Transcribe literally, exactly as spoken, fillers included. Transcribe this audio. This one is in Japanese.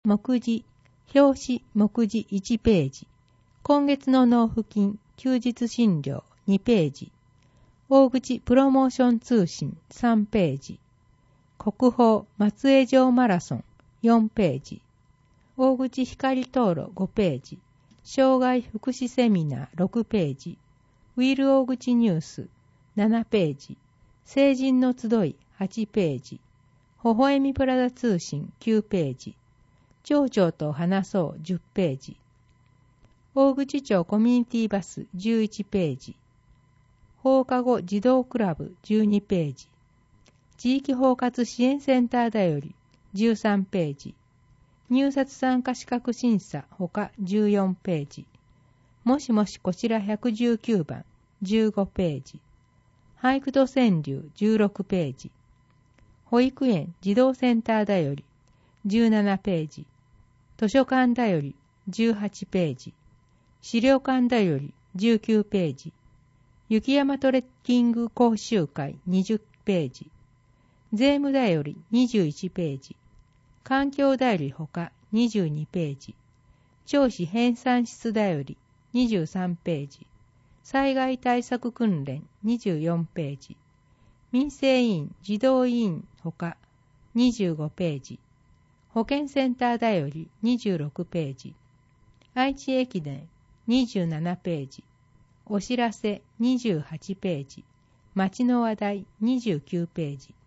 目次、表紙目次いちページ、今月の納付金、休日診療にページ、大口プロモーション通信さんページ、国宝松江城マラソンよんページ、大口光灯籠ごページ、障害福祉セミナーろくページ、ウィル大口ニュースななページ、成人の集いはちページ、微笑みプラザ通信きゅうページ、町長と話そうじゅっページ、大口町コミュニティバスじゅういちページ、放課後児童クラブじゅうにページ、地域包括支援センターだよりじゅうさんページ、入札参加資格審査ほかじゅうよんページ、もしもしこちらひゃくじゅうきゅうばんじゅうごページ、俳句と川柳じゅうろくページ、保育園児童センターだよりじゅうななページ、図書館だよりじゅうはちページ、資料館だよりじゅうきゅうページ、雪山トレッキング講習会にじゅっページ、税務だよりにじゅういちページ、環境だよりほかにじゅうにページ、町市編纂室だよりにじゅうさんページ、災害対策訓練にじゅうよんページ、民生委員児童委員ほかにじゅうごページ、保健センターだよりにじゅうろくページ、愛知駅伝にじゅうななページ、お知らせにじゅうはちページ、町の話題にじゅうきゅうページ、